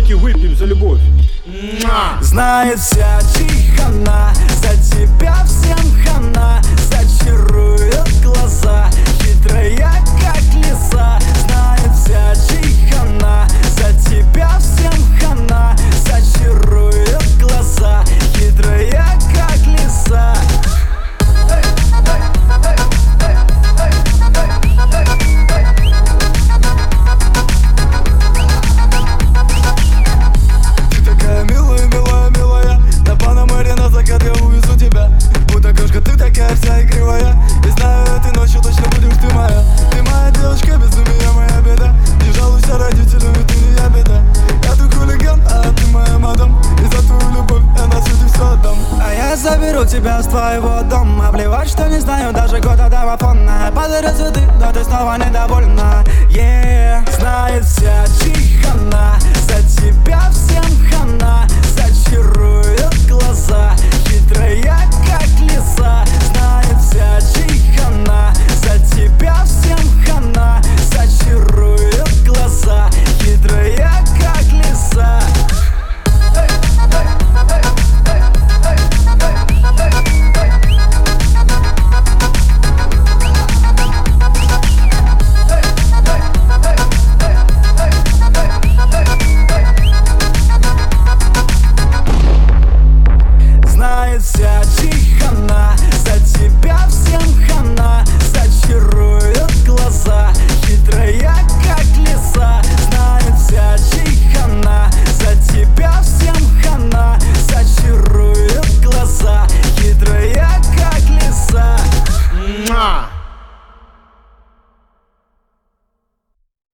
Давайте выпьем за любовь. Знает вся чихана, за тебя всем хана. Зачарует глаза, хитрая как лиса. Знает вся чихана, за тебя всем хана. Зачарует глаза, хитрая как лиса. Вся игривая, и знаю, этой ночью точно будешь ты моя. Ты моя девочка, безумие моя беда. Не жалуйся родителям, ведь ты не я беда. Я тут хулиган, а ты моя мадам. И за твою любовь я на свете все отдам. А я заберу тебя с твоего дома. Плевать, что не знаю даже года домофона. Подарю цветы, но ты снова недовольна. Знает вся чихана, за тебя